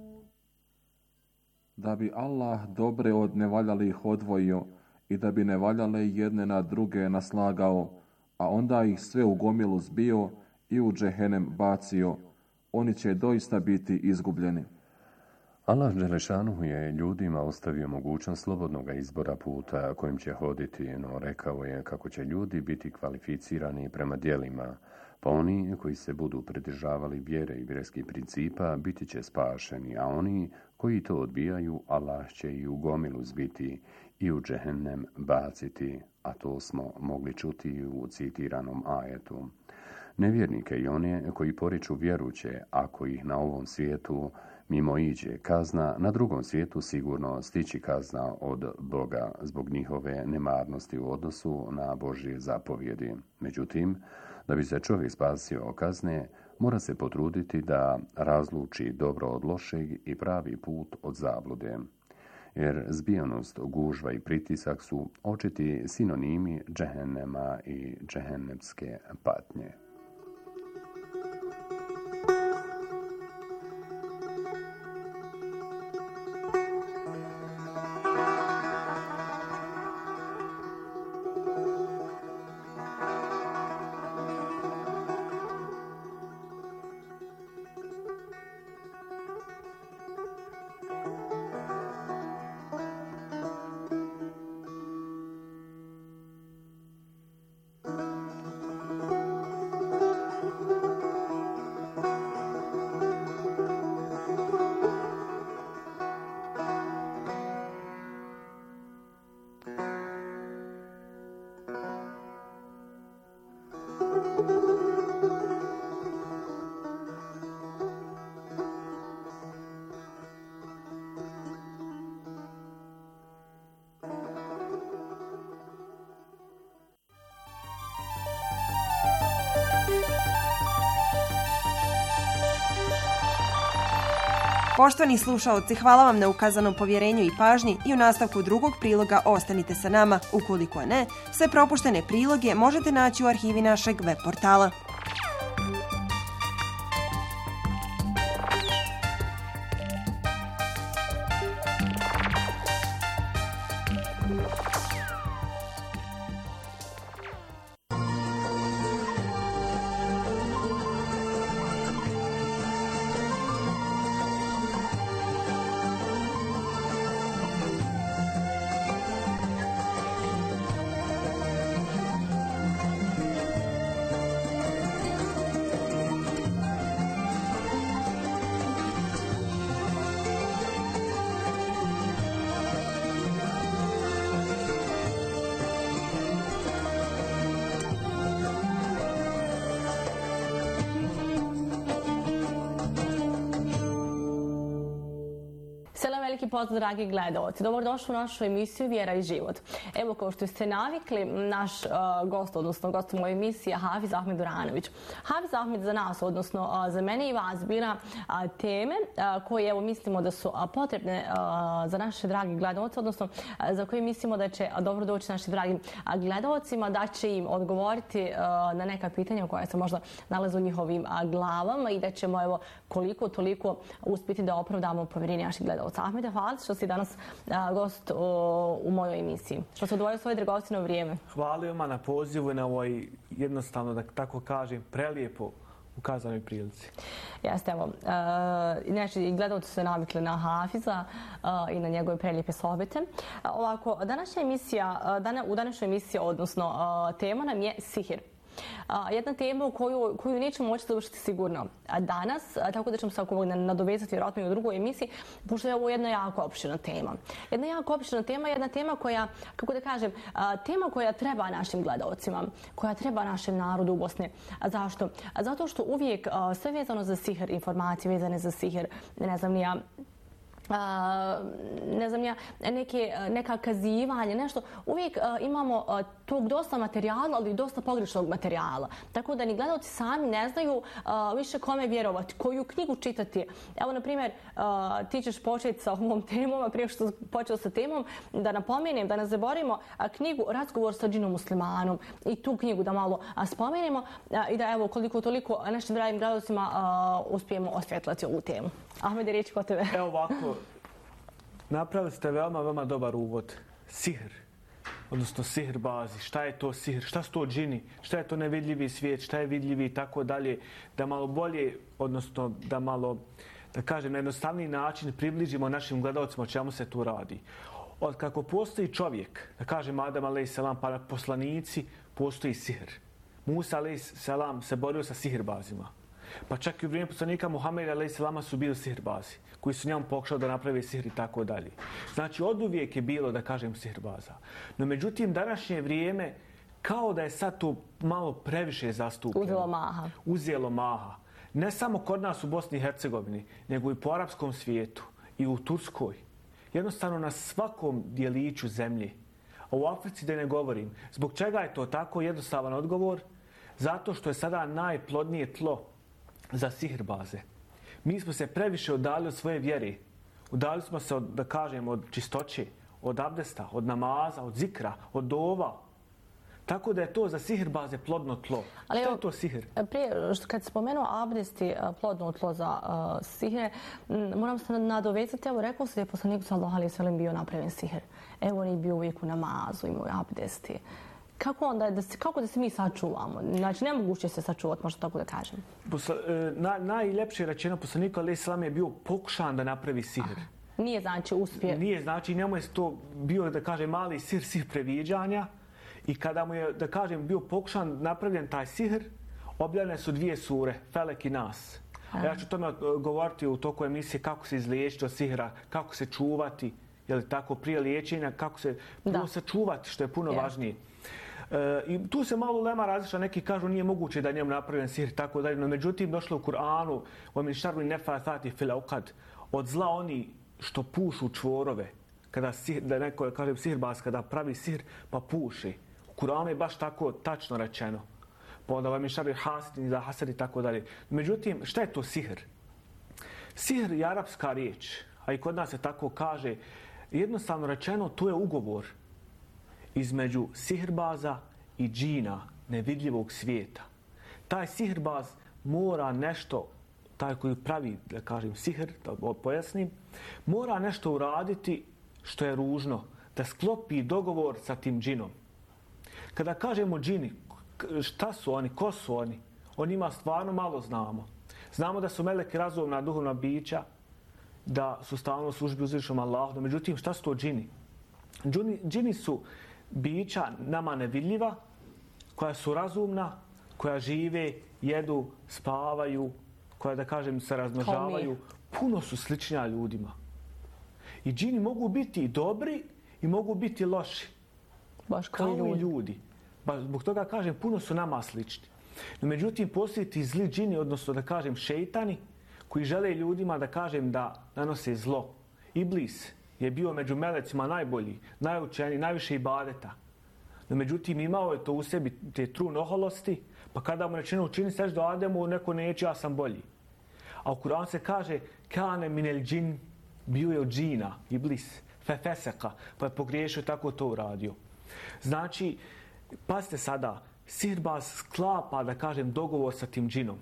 Da bi Allah dobre od nevaljalih odvojio i da bi nevaljale jedne na druge naslagao, a onda ih sve u gomilu zbio i u džehennem bacio, oni će doista biti izgubljeni. Allah dželešanuhu je ljudima ostavio mogućnost slobodnog izbora puta kojim će hoditi, no rekao je kako će ljudi biti kvalificirani prema djelima, pa oni koji se budu pridržavali vjere i vjerskih principa biti će spašeni, a oni koji to odbijaju, Allah će i u gomilu zbiti i u džehennem baciti, a to smo mogli čuti u citiranom ajetu. Nevjernike i one koji poriču vjeruće, ako ih na ovom svijetu mimo iđe kazna, na drugom svijetu sigurno stići kazna od Boga zbog njihove nemarnosti u odnosu na Božje zapovjedi. Međutim, da bi se čovjek spasio kazne, mora se potruditi da razluči dobro od lošeg i pravi put od zablude. Jer zbijenost, gužva i pritisak su očiti sinonimi džehennema i džehennemske patnje. Poštovani slušaoci, hvala vam na ukazanom povjerenju i pažnji i u nastavku drugog priloga ostanite sa nama. Ukoliko ne, sve propuštene priloge možete naći u arhivi našeg web portala. Veliki pozdrav, dragi gledalci. Dobrodošli u našu emisiju Vjera i život. Evo, kao što ste navikli, naš gost, odnosno gost moje emisije, Hafiz Ahmed Duranović. Hafiz Ahmed za nas, odnosno za mene i vas, bira teme koje evo mislimo da su potrebne za naše dragi gledalci, odnosno za koje mislimo da će dobro doći našim dragim gledalcima, da će im odgovoriti na neka pitanja koja se možda nalaze u njihovim glavama i da ćemo evo koliko toliko uspjeti da opravdamo povjerenje naših gledalca. Ahmede, hvala što si danas gost u mojoj emisiji. Što se odvojio svoje dragocjeno vrijeme. Hvala vam na pozivu i na ovoj jednostavno, da tako kažem, prelijepo ukazanoj prilici. Jeste, evo. Inače, gledalci su se navikli na Hafiza i na njegove prelijepe sohbete. Ovako, u današnjoj emisiji, odnosno tema nam je sihir. Jedna tema koju nećemo moći završiti sigurno danas, tako da ćemo se nadovezati vjerojatno i u drugoj emisiji, pošto je ovo jedna jako opširna tema. Jedna jako opširna tema, jedna tema koja, kako da kažem, tema koja treba našim gledalcima, koja treba našem narodu u Bosni. Zašto? Zato što uvijek sve vezano za sihir, informacije vezane za sihir, ne znam neka kazivanja, nešto. Uvijek imamo tog dosta materijala, ali i dosta pogrešnog materijala. Tako da ni gledalci sami ne znaju više kome vjerovati, koju knjigu čitati. Evo, na primjer, ti ćeš početi sa ovom temom, a prije što počeo sa temom, da napomenem, da ne zaboravimo knjigu Razgovor sa džinom muslimanom i tu knjigu da malo spomenemo i da evo koliko toliko našim dragim gledalcima uspijemo osvjetlati ovu temu. Ahmede, riječ kod tebe. Evo ovako, napravili ste veoma dobar uvod. Sihr, odnosno sihr bazi. Šta je to sihr? Šta su to džini? Šta je to nevidljivi svijet? Šta je vidljivi i tako dalje? Da malo bolje, odnosno da malo, da kažem, na jednostavniji način približimo našim gledalcima o čemu se tu radi. Od kako postoji čovjek, da kažem Adam a.s. pa poslanici, postoji sihr. Musa a.s. se borio sa sihrbazima. Pa čak i u vrijeme poslanika Muhameda a.s. su bili sihirbazi, koji su njemu pokušali da naprave sihr i tako dalje. Znači, oduvijek je bilo, da kažem, sihirbaza. No, međutim, današnje vrijeme, kao da je sad to malo previše zastupljeno. Uzelo maha. Ne samo kod nas u Bosni i Hercegovini, nego i po arapskom svijetu i u Turskoj. Jednostavno na svakom dijeliću zemlje. A u Africi da ne govorim. Zbog čega je to tako? Jednostavan odgovor. Zato što je sada najplodnije tlo za sihirbaze. Mi smo se previše udalili od svoje vjere. Udalili smo se, da kažem, od čistoće, od abdesta, od namaza, od zikra, od dova. Tako da je to za sihirbaze plodno tlo. Ali što je to sihr? Prije, kad si spomenuo abdest i plodno tlo za sihre, moram se nadovezati, evo rekao se da je poslanik sallallahu alejhi ve sellem bio napravljen sihr. Evo on je bio uvijek u namazu, imao abdesti. Kako da se mi sačuvamo? Znači, nemoguće se sačuvati, možda tako da kažem. Najljepše rečeno poslanika alejhi selam je bio pokušan da napravi sihr. Nije znači uspije. Nije znači, njemu je to bio, da kažem, mali sihr previđanja. I kada mu je, da kažem, bio pokušan napravljen taj sihr, objavljene su 2 sure, Felek i Nas. Ja ću tome govoriti u toku emisije kako se izliječiti od sihra, kako se čuvati, je li tako, prije liječenja, kako se prvo sačuvati, što je puno važnije. I tu se malo lema različita, neki kažu nije moguće da njemu napravljen sihr i tako dalje, no međutim došlo u Kur'anu وَمِنْ شَرِّ النَّفَّاثَاتِ فِي الْعُقَدِ od zla oni što pušu čvorove, kada da neko kaže sihirbaz, kada pravi sihr pa puši. U Kur'anu je baš tako tačno rečeno. Pa onda وَمِنْ شَرِّ حَاسِدٍ إِذَا حَسَدَ i tako dalje. Međutim, šta je to sihr? Sihr je arapska riječ, a i kod nas se tako kaže. Jednostavno rečeno, to je ugovor između sihirbaza i džina, nevidljivog svijeta. Taj sihirbaz mora nešto, taj koji pravi, da kažem, sihr, da pojasnim, mora nešto uraditi što je ružno, da sklopi dogovor sa tim džinom. Kada kažemo džini, šta su oni, ko su oni? O njima stvarno malo znamo. Znamo da su meleki razumna duhovna bića, da su stalno u službi uzvišenom Allahu. Međutim, šta su to džini? Džini su bića nama nevidljiva, koja su razumna, koja žive, jedu, spavaju, koja, da kažem, se razmnožavaju. Puno su sličnija ljudima. I džini mogu biti i dobri i mogu biti loši. Baš kao i ljudi. Zbog toga kažem, puno su nama slični. No, međutim, postoje ti zli džini, odnosno da kažem šejtani, koji žele ljudima da kažem da nanose zlo. Iblis je bio među melecima najbolji, najučeniji, najviše ibadeta. No, međutim, imao je to u sebi, te trun oholosti, pa kada mu rečeno učini seždu Ademu, neko neće, ja sam bolji. A u Kur'anu se kaže kane minel džin, bio je od džina, Iblis, fefeseka, pa je pogriješio, tako to uradio. Znači, pazite sada, sihirbaz sklapa, da kažem, dogovor sa tim džinom.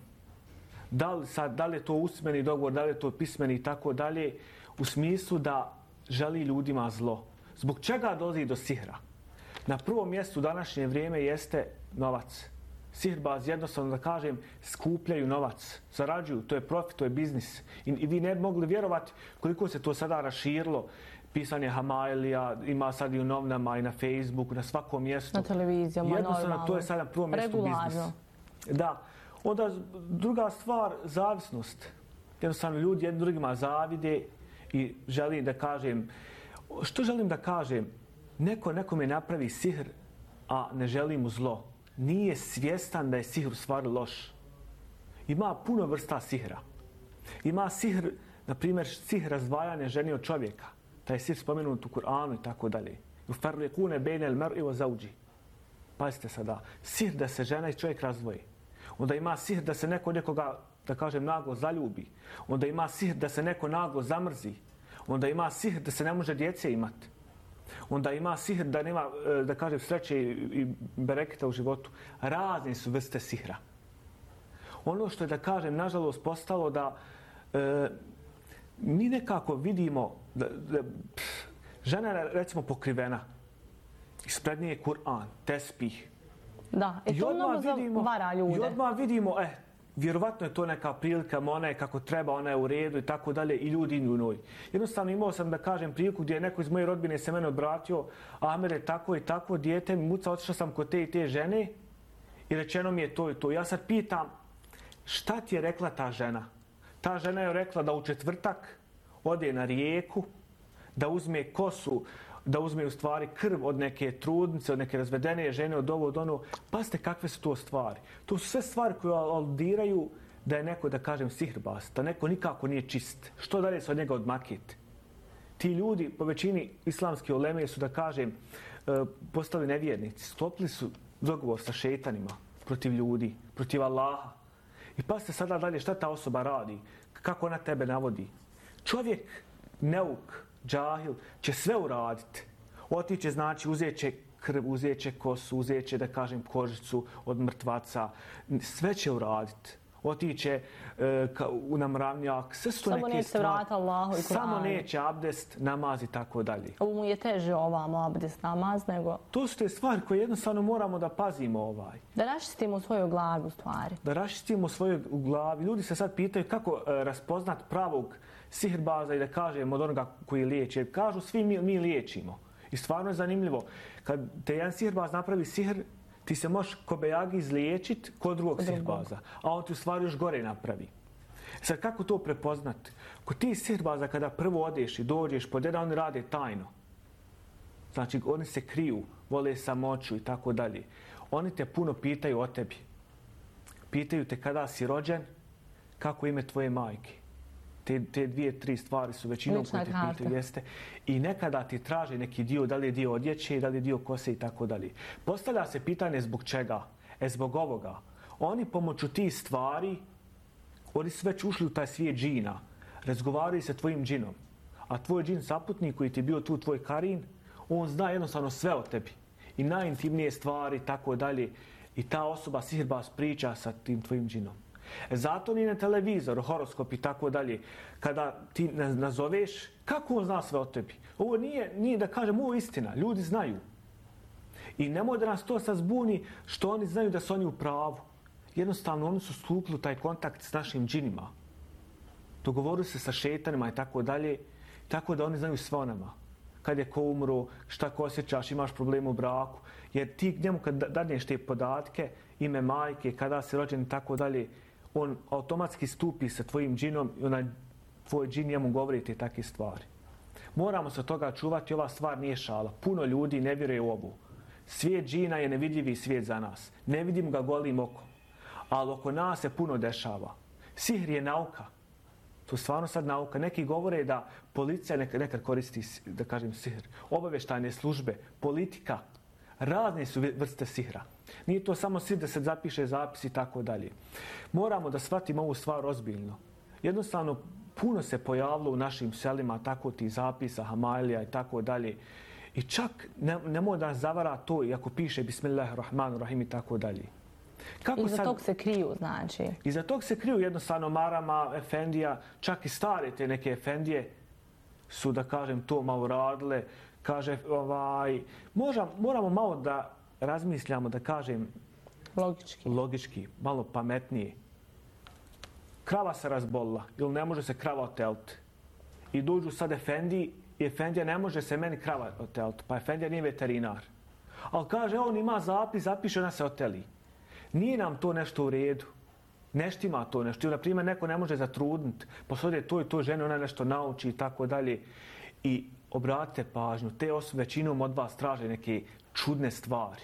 Da li je to usmeni dogovor, da li je to pismeni i tako dalje, u smislu da želi ljudima zlo. Zbog čega dolazi do sihra? Na prvom mjestu u današnje vrijeme jeste novac. Sihirbaz, jednostavno da kažem, skupljaju novac, zarađuju, to je profit, to je biznis. I vi ne bi mogli vjerovati koliko se to sada raširilo. Pisanje Hamailija, ima sad i u novinama i na Facebooku, na svakom mjestu. Na televizijama, jednostavno, to je sad na prvom mjestu biznis. Da. Onda druga stvar, zavisnost. Jednostavno ljudi jednim drugima zavide i želim da kažem, što želim da kažem? Neko nekome napravi sihr, a ne želi mu zlo. Nije svjestan da je sihr u stvari loš. Ima puno vrsta sihra. Ima sihr, na primjer, sihr razdvajanja žene od čovjeka. Taj sihr spomenut u Kur'anu i tako dalje. Yufarriqune bejne al-mar'i wa zawji. Pazite sada, sihr da se žena i čovjek razdvoji. Onda ima sihr da se neko nekoga, da kažem, naglo zaljubi. Onda ima sihr da se neko naglo zamrzi. Onda ima sihr da se ne može djece imati. Onda ima sihr da nema, da kažem, sreće i bereketa u životu. Razne su vrste sihra. Ono što je, da kažem, nažalost postalo da mi nekako vidimo da žena je, recimo, pokrivena. Ispred nje je Kur'an, tespih. Da, i to mnogo vara ljude. I odmah vidimo, vjerovatno je to neka prilika, ona je kako treba, ona je u redu i tako dalje, i ljudi idu u njoj. Jednostavno imao sam, da kažem, priliku gdje je neko iz moje rodbine se mene obratio, Ahmed je tako i tako, dijete mi muca, otišao sam kod te i te žene i rečeno mi je to i to. Ja sad pitam, šta ti je rekla ta žena? Ta žena je rekla da u četvrtak ode na rijeku, da uzme kosu, da uzme u stvari krv od neke trudnice, od neke razvedene žene, od ovo, od ono. Pazite kakve su to stvari. To su sve stvari koje aludiraju da je neko, da kažem, sihirbaz, da neko nikako nije čist. Što dalje se od njega odmakiti? Ti ljudi, po većini islamske uleme, su, da kažem, postali nevjernici. Sklopili su dogovor sa šejtanima protiv ljudi, protiv Allaha. I pazite sada dalje šta ta osoba radi, kako ona tebe navodi. Čovjek, neuk, džahil, će sve uraditi. Otiće, znači, uzet će krv, uzet će kosu, uzet će, da kažem, kožicu od mrtvaca. Sve će uraditi. Otiće u namravnjak. Sve su to samo neke stvari. Allahu i samo neće abdest, namaz i tako dalje. Ovo mu je teže ovamo abdest, namaz, nego... To su te stvari koje jednostavno moramo da pazimo Da raščistimo svoju glavu, stvari. Da raščistimo svoju glavu. Ljudi se sad pitaju kako raspoznat pravog sihirbaza i da kažem od onoga koji liječi. Kažu svi mi liječimo. I stvarno je zanimljivo. Kad te jedan sihirbaz napravi sihr, ti se možeš ko bejagi izliječiti kod drugog sihirbaza. A on ti u stvari još gore napravi. Sad kako to prepoznati? Kod ti sihirbaza kada prvo odeš i dođeš pod jedan, oni rade tajno. Znači oni se kriju, vole samoću i tako dalje. Oni te puno pitaju o tebi. Pitaju te kada si rođen, kako ime tvoje majke. Te dvije, tri stvari su većinom koje te pitaju, jeste. I nekada ti traže neki dio, da li je dio odjeće, da li je dio kose i tako dalje. Postavlja se pitanje zbog čega? Zbog ovoga. Oni pomoću tih stvari, oni su već ušli u taj svijet džina. razgovaraju sa tvojim džinom. A tvoj džin saputnik koji ti je bio tu, tvoj karin, on zna jednostavno sve o tebi. I najintimnije stvari, tako dalje. I ta osoba sihirbaz priča sa tim tvojim džinom. Zato ni na televizoru, horoskop i tako dalje. Kada ti nazoveš, kako on zna sve o tebi? Ovo nije da kažem, ovo je istina. Ljudi znaju. I nemoj da nas to sad zbuni što oni znaju da su oni u pravu. Jednostavno, oni su stupili taj kontakt s našim džinima. Dogovorili se sa šetanima i tako dalje. Tako da oni znaju sve o nama. Kad je ko umro, šta ko osjećaš, imaš problem u braku. Jer ti njemu kad dadneš te podatke, ime majke, kada si rođen i tako dalje, on automatski stupi sa tvojim džinom i onaj tvoj džin njemu govori te takve stvari. Moramo se od toga čuvati, ova stvar nije šala. Puno ljudi ne vjeruje u ovu. Svijet džina je nevidljivi svijet za nas. Ne vidim ga golim okom. Ali oko nas se puno dešava. Sihr je nauka. To je stvarno sad nauka. Neki govore da policija nekad koristi, da kažem, sihr. Obavještajne službe, politika. Razne su vrste sihra. Nije to samo sihr da se zapiše zapis i tako dalje. Moramo da shvatimo ovu stvar ozbiljno. Jednostavno, puno se pojavilo u našim selima tako ti zapisa, hamailija i tako dalje. I čak nemoj da nas zavara to i ako piše Bismillahirrahmanirrahim i tako dalje. Iza tog se kriju, znači? Iza tog se kriju jednostavno marama, efendija, čak i stare te neke efendije su, da kažem, to malo radile. Kaže, moramo malo da razmišljamo, da kažem, logički, malo pametnije. Krava se razbolila ili ne može se krava oteliti. I dođu sad efendiji i efendija ne može se meni krava oteliti, pa efendija nije veterinar. Ali kaže, on ima zapis, zapiše, ona se oteli. Nije nam to nešto u redu. Nešto ima to nešto. Ili, na primjer, neko ne može zatrudniti, posode toj žene, ona nešto nauči i tako dalje. I obratite pažnju, te osobe većinom od vas traže neke čudne stvari.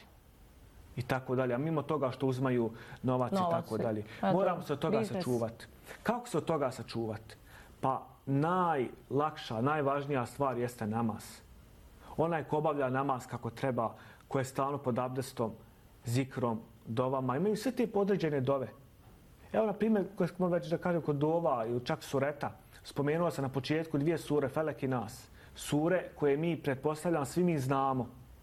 I tako dalje. A mimo toga što uzmaju novac i tako dalje. Moramo se od toga sačuvati. Kako se od toga sačuvati? Pa najlakša, najvažnija stvar jeste namaz. Onaj ko obavlja namaz kako treba, ko je stalno pod abdestom, zikrom, dovama, imaju sve te podređene dove. Evo, na primjer, koje smo već da kažem kod dova ili čak sureta, spomenula se na početku 2 sure, Felek i Nas. Sure koje mi, pretpostavljam, svi mi znamo.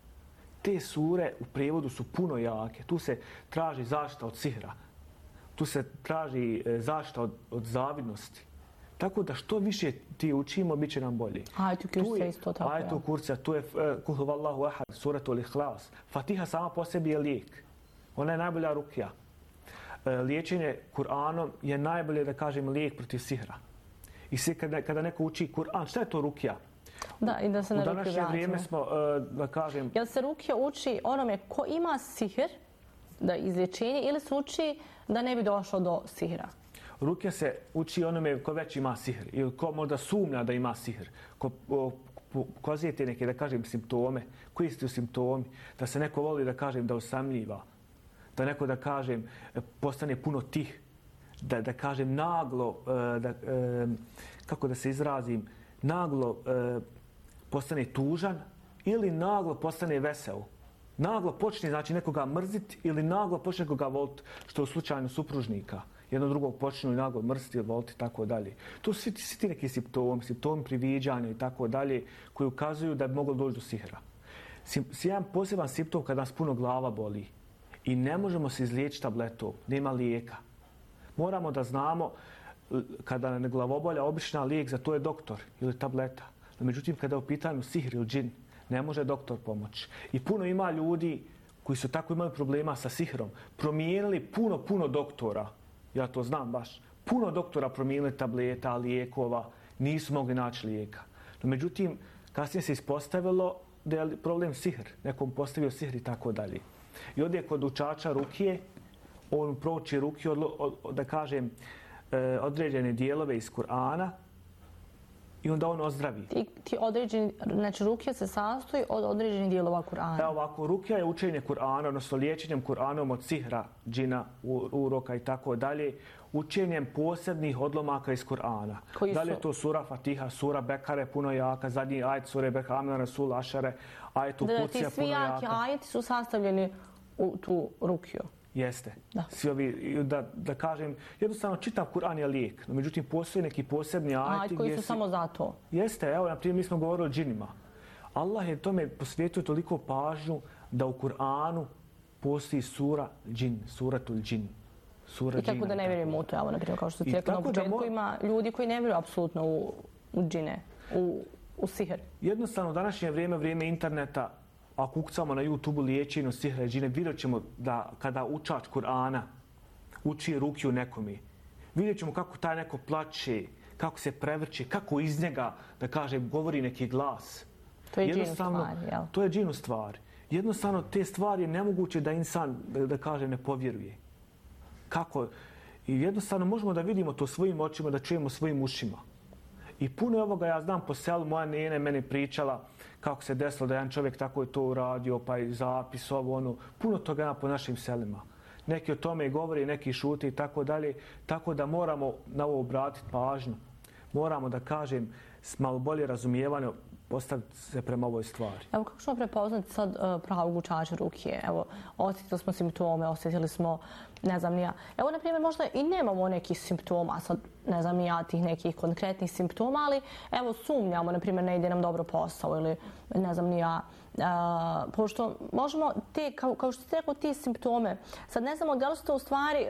Te sure u prijevodu su puno jake. Tu se traži zaštita od sihra. Tu se traži zaštita od zavidnosti. Tako da što više ti učimo, bit će nam bolje. Ajetu kursa isto tako. Ajetu kursa, tu je Kul huvallahu ahad, suratul ihlas. Fatiha sama po sebi je lijek. Ona je najbolja rukija. Liječenje Kur'anom je najbolje, da kažem, lijek protiv sihra. I svi kada neko uči Kur'an, šta je to rukija? Da, i da se na rukiju vratimo. U današnje vrijeme smo, da kažem... Jel se rukija uči onome ko ima sihr, da izlječenje, ili se uči da ne bi došlo do sihra? Rukija se uči onome ko već ima sihr ili ko možda sumnja da ima sihr. Ko pokazujete neke, da kažem, simptome. Koji su simptomi? Da se neko voli, da kažem, da usamljiva. Da neko, da kažem, postane puno tih. Da kažem, naglo, kako da se izrazim, naglo postane tužan ili naglo postane vesel. Naglo počne, znači, nekoga mrziti ili naglo počne nekoga voliti, što je u slučaju supružnika. Jedno drugog počnu i naglo mrziti ili voliti i tako dalje. To su svi ti neki simptomi priviđanja i tako dalje, koji ukazuju da bi moglo doći do sihra. Jedan poseban simptom kada nas puno glava boli i ne možemo se izliječiti tabletom, nema lijeka. Moramo da znamo kada nam je glavobolja, obična lijek za to je doktor ili tableta. No, međutim, kada je u pitanju sihr ili džin, ne može doktor pomoći. I puno ima ljudi koji su tako imali problema sa sihrom, promijenili puno doktora. Ja to znam baš. Puno doktora promijenili tableta, lijekova, nisu mogli naći lijeka. No, međutim, kasnije se ispostavilo da je problem sihr. Nekom postavio sihr i tako dalje. I ovdje kod učača rukije, on prouči rukiju, da kažem, određene dijelove iz Kur'ana i onda on ozdravi. Ti određeni, znači rukija se sastoji od određenih dijelova Kur'ana. Evo ovako, rukija je učenje Kur'ana, odnosno liječenjem Kur'anom od sihra, džina, uroka i tako dalje, učenjem posebnih odlomaka iz Kur'ana. Da li je to sura Fatiha, sura Bekare, puno jaka, zadnji ajet sure Bekare, Amna Rasul, Ašare, ajetu Kucija, puno jaka. Ti svi jaki ajeti su sastavljeni u tu rukiju. Jeste. Svi ovi, da kažem, jednostavno čitav Kur'an je lijek, no međutim postoje neki posebni ajeti koji su samo za to. Jeste, evo, na primjer, mi smo govorili o džinima. Allah je tome posvetio toliko pažnju da u Kur'anu postoji sura džin, suratul džin. I kako da ne vjerujemo u to, evo, na primjer, kao što ti rekao na početku, ima ljudi koji ne vjeruju apsolutno u džine, u sihr. Jednostavno, u današnje vrijeme interneta, ako ukucamo na YouTube-u liječenje sihra i džine, vidjet ćemo da kada učač Kur'ana uči rukiju nekome, vidjet ćemo kako taj neko plače, kako se prevrće, kako iz njega, da kaže, govori neki glas. To je džin u stvari, jel? To je džin u stvari. Jednostavno, te stvari je nemoguće da insan, da kaže, ne povjeruje. Kako? I jednostavno možemo da vidimo to svojim očima, da čujemo svojim ušima. I puno ovoga ja znam po selu, moja nena meni pričala kako se desilo da jedan čovjek tako je to uradio, pa i zapis, ovo, ono. Puno toga ima po našim selima. Neki o tome govori, neki šute i tako dalje. Tako da moramo na ovo obratiti pažnju. Moramo da kažem s malo bolje razumijevanje postaviti se prema ovoj stvari. Evo kako ćemo prepoznati sad pravog učača rukije? Evo, osjetili smo simptome, osjetili smo, ne znam ni ja. Evo, na primjer, možda i nemamo nekih simptoma, sad ne znam ni ja tih nekih konkretnih simptoma, ali evo sumnjamo, na primjer, ne ide nam dobro posao ili ne znam ni ja. Pošto možemo te, kao što ste rekao, ti simptome, sad ne znamo da li su to u stvari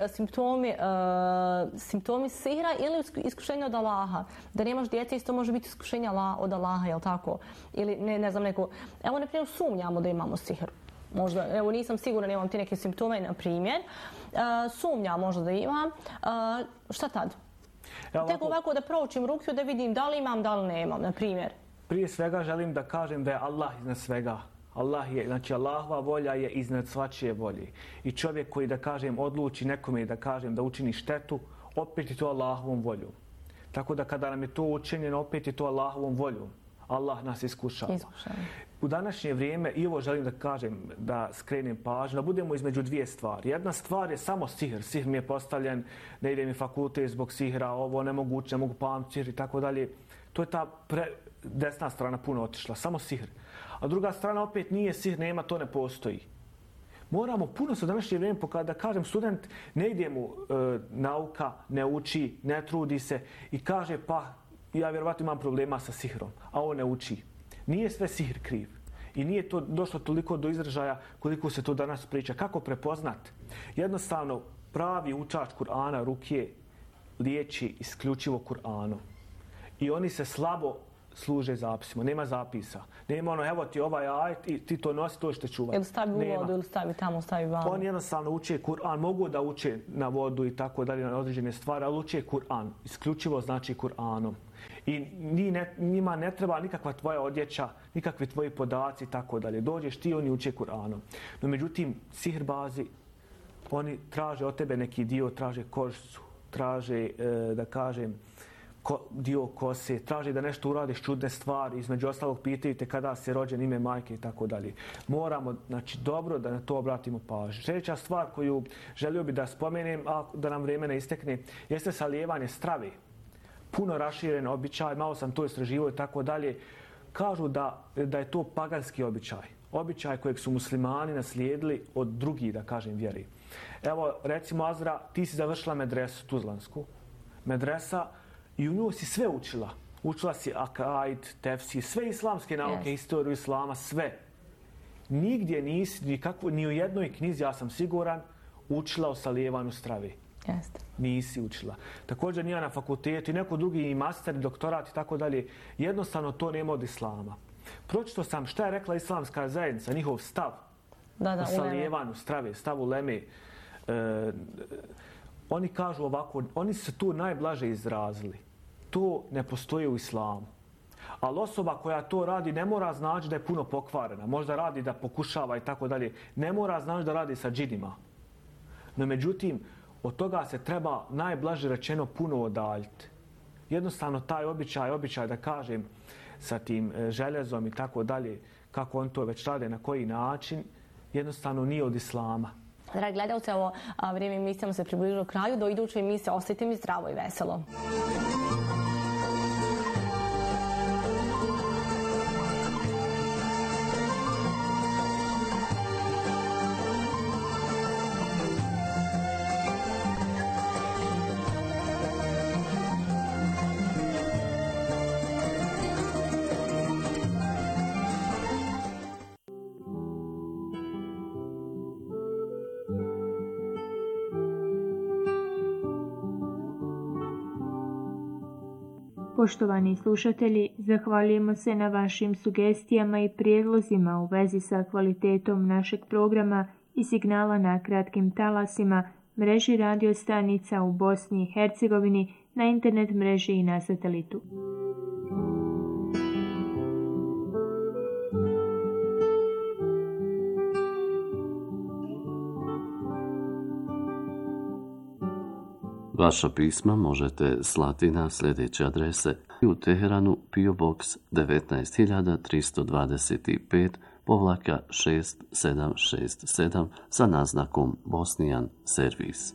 simptomi sihra ili iskušenja od Allaha. Da nemaš djece, isto može biti iskušenja od Allaha, jel tako? Ili ne znam neko... Evo, na primjer, sumnjamo da imamo sihr. Možda, evo, nisam sigurna, nemam ti neke simptome, na primjer. Sumnjam možda da imam. Šta tad? Tek ovako da proučim rukiju, da vidim da li imam, da li nemam, na primjer. Prije svega želim da kažem da je Allah iznad svega. Znači Allahova volja je iznad svačije volje. I čovjek koji, da kažem, odluči nekome, da kažem, da učini štetu, opet je to Allahovom voljom. Tako da kada nam je to učinjeno, opet je to Allahovom voljom. Allah nas iskušava. U današnje vrijeme, i ovo želim da kažem, da skrenem pažnju, da budemo između dvije stvari. Jedna stvar je samo sihr. Sihr mi je postavljen, ne ide mi fakultet zbog sihra, ovo nemoguće, ne mogu pamtiti sihr i tako dalje. To je ta desna strana puno otišla, samo sihr. A druga strana opet nije sihr, nema, to ne postoji. Moramo puno se u današnje vrijeme, da kažem, student ne ide mu nauka, ne uči, ne trudi se i kaže pa ja vjerovatno imam problema sa sihrom, a on ne uči. Nije sve sihr kriv. I nije to došlo toliko do izražaja koliko se to danas priča. Kako prepoznat? Jednostavno, pravi učač Kur'ana rukije liječi isključivo Kur'anom. I oni se slabo služe zapisima. Nema zapisa. Nema ono, evo ti ovaj ajet i ti to nosi, to ćete čuvati. Ili stavi u vodu, ili stavi tamo, stavi vamo. Oni jednostavno uče Kur'an. Mogu da uče na vodu i tako dalje, na određene stvari, ali uče Kur'an. Isključivo znači Kur'anom. I njima ne treba nikakva tvoja odjeća, nikakvi tvoji podaci i tako dalje. Dođeš ti, oni uče Kur'anom. No međutim, sihrbazi, oni traže od tebe neki dio, traže kožicu, traže, da kažem, dio kose, traže da nešto uradiš čudne stvari, između ostalog pitaju te kada si rođen, ime majke i tako dalje. Moramo, znači, dobro da na to obratimo pažnju. Sljedeća stvar koju želio bi da spomenem, a da nam vrijeme ne istekne, jeste salijevanje strave. Puno raširen običaj, malo sam to istraživao i tako dalje. Kažu da je to paganski običaj. Običaj kojeg su muslimani naslijedili od drugih, da kažem, vjeri. Evo, recimo, Azra, ti si završila medresu tuzlansku. Medresa, i u nju si sve učila. Učila si akaid, tefsir, sve islamske nauke, historiju islama, sve. Nigdje nisi, ni u jednoj knjizi, ja sam siguran, učila o salijevanju strave. Nisi učila. Također nije na fakultetu i neko drugi i master, doktorat i tako dalje. Jednostavno to nema od islama. Pročito sam šta je rekla islamska zajednica, njihov stav o salijevanju strave, stav uleme. Oni kažu ovako, oni su se tu najblaže izrazili. To ne postoji u islamu. Ali osoba koja to radi ne mora znači da je puno pokvarena. Možda radi da pokušava i tako dalje. Ne mora znači da radi sa džinima. No međutim, od toga se treba najblaže rečeno puno odaljiti. Jednostavno taj običaj da kažem sa tim željezom i tako dalje, kako on to već rade, na koji način, jednostavno nije od islama. Dragi gledalci, ovo vrijeme emisijama se približilo kraju. Do iduće emisije ostajte mi zdravo i veselo. Poštovani slušatelji, zahvaljujemo se na vašim sugestijama i prijedlozima u vezi sa kvalitetom našeg programa i signala na kratkim talasima, mreži radio stanica u Bosni i Hercegovini, na internet mreži i na satelitu. Vaša pisma možete slati na sljedeće adrese: u Teheranu PO Box 19325-6767 sa naznakom Bosnijan servis.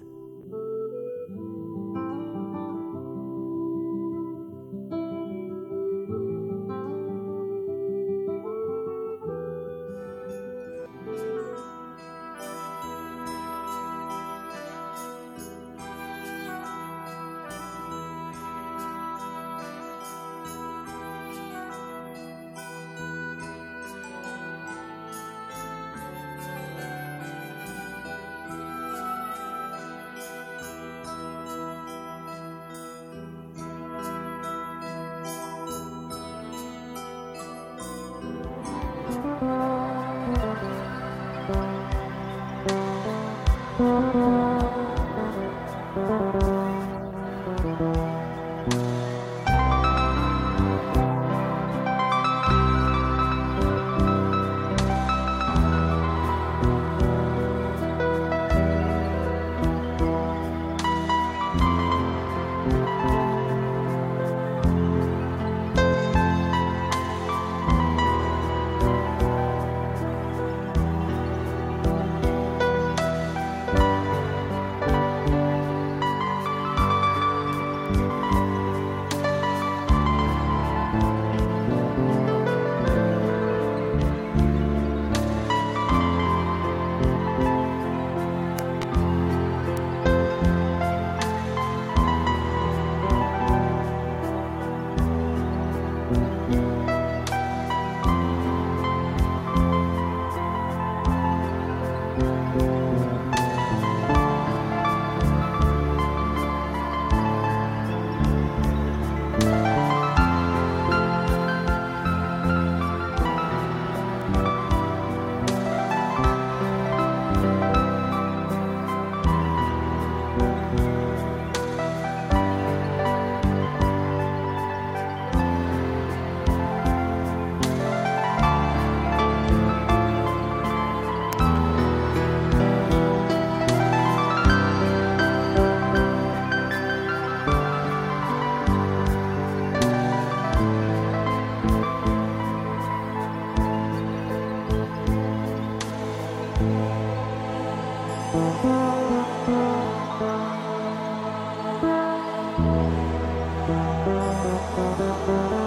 Thank you.